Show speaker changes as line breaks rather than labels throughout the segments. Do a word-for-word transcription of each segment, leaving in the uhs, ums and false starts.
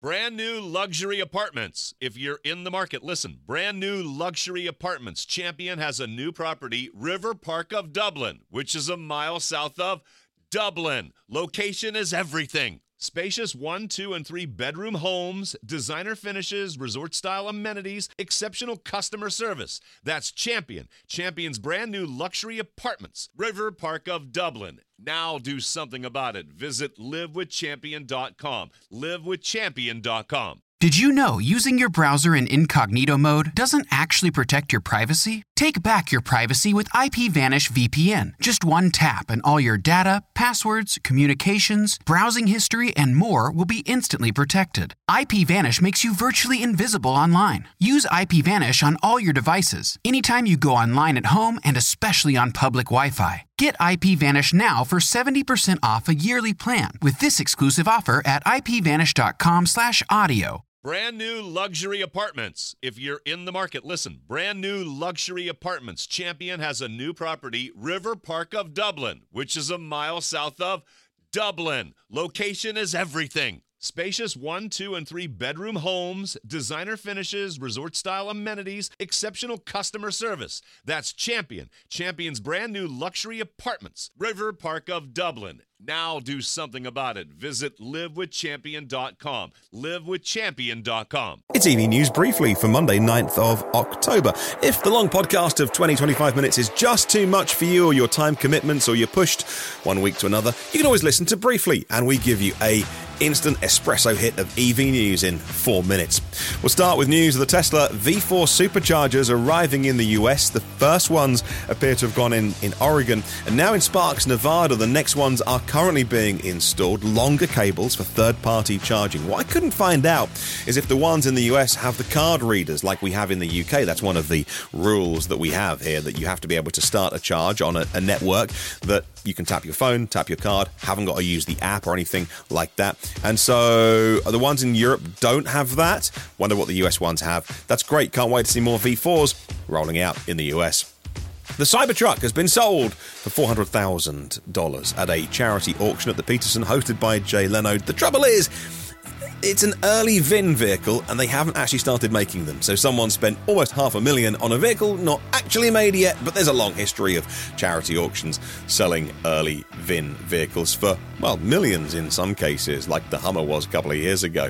Brand new luxury apartments. If you're in the market, listen. Brand new luxury apartments. Champion has a new property, River Park of Dublin, which is a mile south of Dublin. Location is everything. Spacious one, two, and three bedroom homes, designer finishes, resort-style amenities, exceptional customer service. That's Champion. Champion's brand new luxury apartments. River Park of Dublin. Now do something about it. Visit live with champion dot com. live with champion dot com.
Did you know using your browser in incognito mode doesn't actually protect your privacy? Take back your privacy with IPVanish V P N. Just one tap and all your data, passwords, communications, browsing history, and more will be instantly protected. IPVanish makes you virtually invisible online. Use IPVanish on all your devices, anytime you go online at home and especially on public Wi-Fi. Get IPVanish now for seventy percent off a yearly plan with this exclusive offer at ipvanish.com slash audio.
Brand new luxury apartments. If you're in the market, listen. Brand new luxury apartments. Champion has a new property, River Park of Dublin, which is a mile south of Dublin. Location is everything. Spacious one, two, and three bedroom homes, designer finishes, resort-style amenities, exceptional customer service. That's Champion. Champion's brand new luxury apartments. River Park of Dublin. Now do something about it. Visit live with champion dot com. live with champion dot com.
It's E V News Briefly for Monday, ninth of October. If the long podcast of twenty to twenty-five minutes is just too much for you or your time commitments or you're pushed one week to another, you can always listen to Briefly and we give you a instant espresso hit of E V news in four minutes. We'll start with news of the Tesla V four superchargers arriving in the U S. The first ones appear to have gone in in Oregon, and now in Sparks, Nevada, the next ones are currently being installed, longer cables for third-party charging. What I couldn't find out is if the ones in the U S have the card readers like we have in the U K. That's one of the rules that we have here, that you have to be able to start a charge on a, a network that you can tap your phone, tap your card, haven't got to use the app or anything like that. And so the ones in Europe don't have that. Wonder what the U S ones have. That's great. Can't wait to see more V fours rolling out in the U S. The Cybertruck has been sold for four hundred thousand dollars at a charity auction at the Peterson hosted by Jay Leno. The trouble is, it's an early V I N vehicle and they haven't actually started making them. So someone spent almost half a million on a vehicle not actually made yet, but there's a long history of charity auctions selling early V I N vehicles for, well, millions in some cases, like the Hummer was a couple of years ago.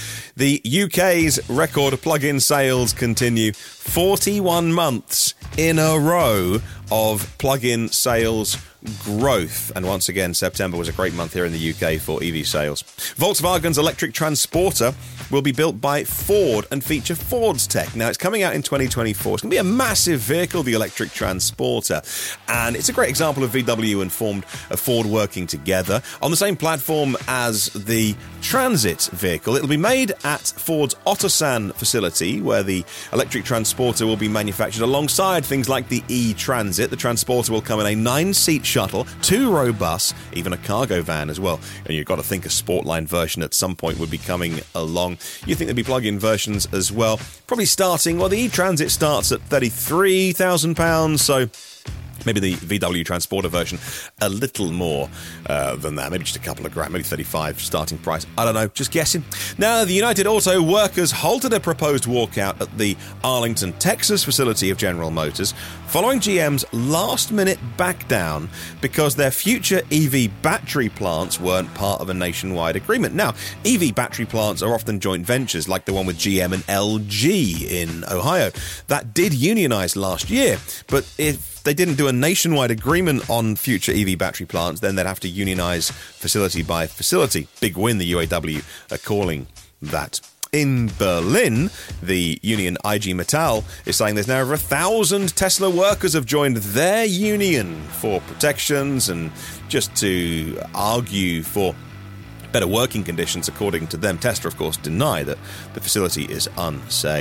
The U K's record plug-in sales continue. forty-one months in a row of plug-in sales growth. And once again, September was a great month here in the U K for E V sales. Volkswagen's electric transporter will be built by Ford and feature Ford's tech. Now, it's coming out in twenty twenty-four. It's going to be a massive vehicle, the electric transporter. And it's a great example of V W and Ford working together on the same platform as the Transit vehicle. It'll be made at Ford's Otosan facility, where the electric transporter will be manufactured alongside things like the e-Transit. The transporter will come in a nine-seat shuttle, two-row bus, even a cargo van as well. And you've got to think a Sportline version at some point would be coming along. You think there'd be plug-in versions as well. Probably starting, well, the e-Transit starts at thirty-three thousand pounds, so maybe the V W Transporter version a little more uh, than that. Maybe just a couple of grand, maybe thirty-five starting price. I don't know, just guessing. Now, the United Auto Workers halted a proposed walkout at the Arlington, Texas facility of General Motors following G M's last-minute back-down because their future E V battery plants weren't part of a nationwide agreement. Now, E V battery plants are often joint ventures, like the one with G M and L G in Ohio. That did unionize last year, but if they didn't do a nationwide agreement on future E V battery plants, then they'd have to unionize facility by facility. Big win, the U A W are calling that. In Berlin, the union I G Metall is saying there's now over a thousand Tesla workers have joined their union for protections and just to argue for better working conditions according to them. Tesla, of course, deny that the facility is unsafe.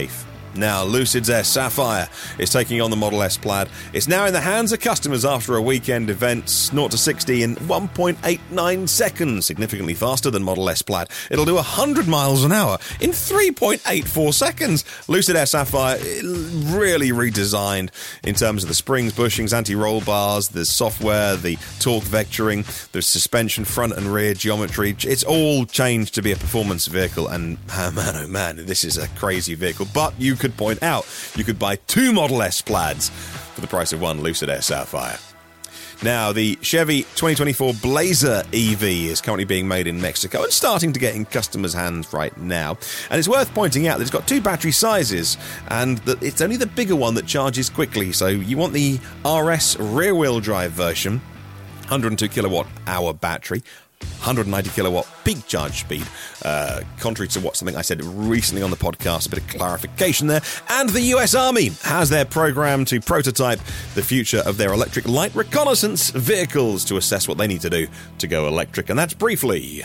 Now, Lucid's Air Sapphire is taking on the Model S Plaid. It's now in the hands of customers after a weekend event, zero to sixty in one point eight nine seconds, significantly faster than Model S Plaid. It'll do one hundred miles an hour in three point eight four seconds. Lucid Air Sapphire, really redesigned in terms of the springs, bushings, anti-roll bars, the software, the torque vectoring, the suspension, front and rear geometry. It's all changed to be a performance vehicle, and oh man, oh man, this is a crazy vehicle. But you could point out, you could buy two Model S Plaids for the price of one Lucid Air Sapphire. Now, the Chevy twenty twenty-four Blazer E V is currently being made in Mexico and starting to get in customers' hands right now. And it's worth pointing out that it's got two battery sizes, and that it's only the bigger one that charges quickly. So you want the R S rear-wheel drive version, one hundred two kilowatt hour battery, one hundred ninety kilowatt peak charge speed, uh, contrary to what something I said recently on the podcast, a bit of clarification there. And the U S Army has their program to prototype the future of their electric light reconnaissance vehicles to assess what they need to do to go electric. And that's briefly.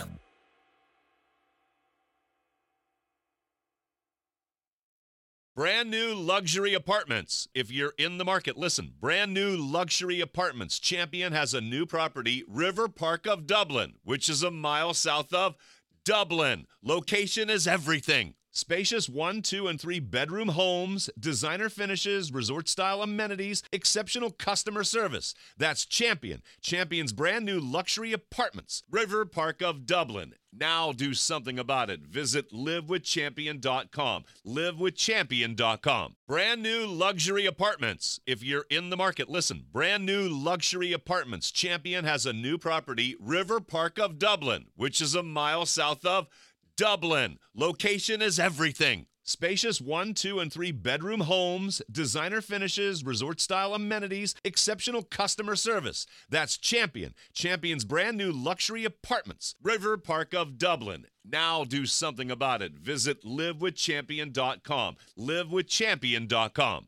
Brand new luxury apartments. If you're in the market, listen. Brand new luxury apartments. Champion has a new property, River Park of Dublin, which is a mile south of Dublin. Location is everything. Spacious one, two, and three bedroom homes, designer finishes, resort-style amenities, exceptional customer service. That's Champion. Champion's brand new luxury apartments, River Park of Dublin. Now do something about it. Visit live with champion dot com. live with champion dot com. Brand new luxury apartments. If you're in the market, listen. Brand new luxury apartments. Champion has a new property, River Park of Dublin, which is a mile south of Dublin. Location is everything. Spacious one, two, and three bedroom homes, designer finishes, resort-style amenities, exceptional customer service. That's Champion. Champion's brand new luxury apartments, River Park of Dublin. Now do something about it. Visit live with champion dot com. live with champion dot com.